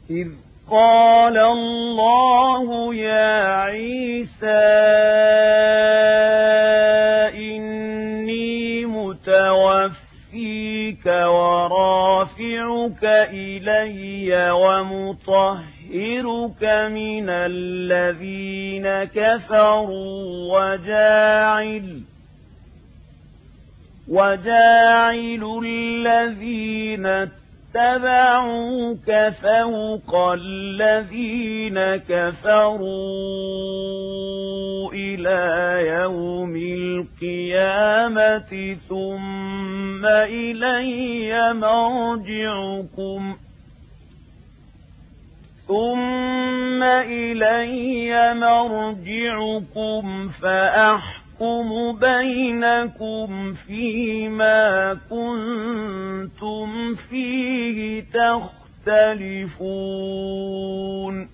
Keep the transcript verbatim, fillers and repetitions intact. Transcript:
إذ قال الله يا عيسى إني متوفيك ورافعك إلي ومطهرك من الذين كفروا وجاعل وجاعل الذين اتبعوك فوق الذين كفروا إلى يوم القيامة ثم إلي مرجعكم ثم إلي مرجعكم فأحكم بينكم فيما كنتم فيه تختلفون